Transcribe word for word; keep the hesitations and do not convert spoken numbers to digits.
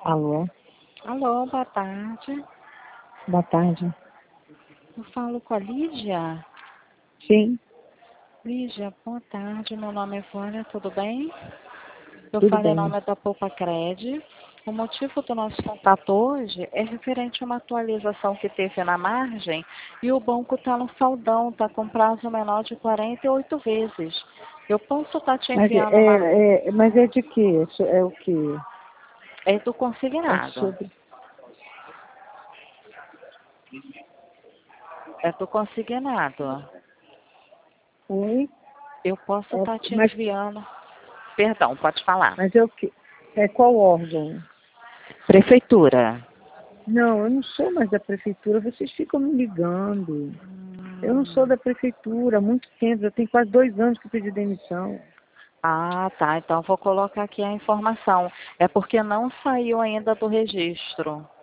Alô, Alô, boa tarde. boa tarde. Eu falo com a Lígia. Sim, Lígia, boa tarde. Meu nome é Vânia, tudo bem? Eu tudo falo em bem. nome da Poupa Cred. O motivo do nosso contato hoje é referente a uma atualização que teve na margem e o banco está no saldão, está com prazo menor de quarenta e oito vezes. Eu posso estar te Mas é, enviando uma... é, mas é de quê? So- É o quê? É do É consignado. sobre... É do consignado. Oi? Eu posso É, estar te mas, enviando... Perdão, pode falar. mas é o quê? É qual órgão? Prefeitura. Não, eu não sou mais da prefeitura, vocês ficam me ligando. Eu não sou Hum. da prefeitura há muito tempo, já tem quase dois anos que eu pedi demissão. Ah, tá. Então vou colocar aqui a informação. É porque não saiu ainda do registro.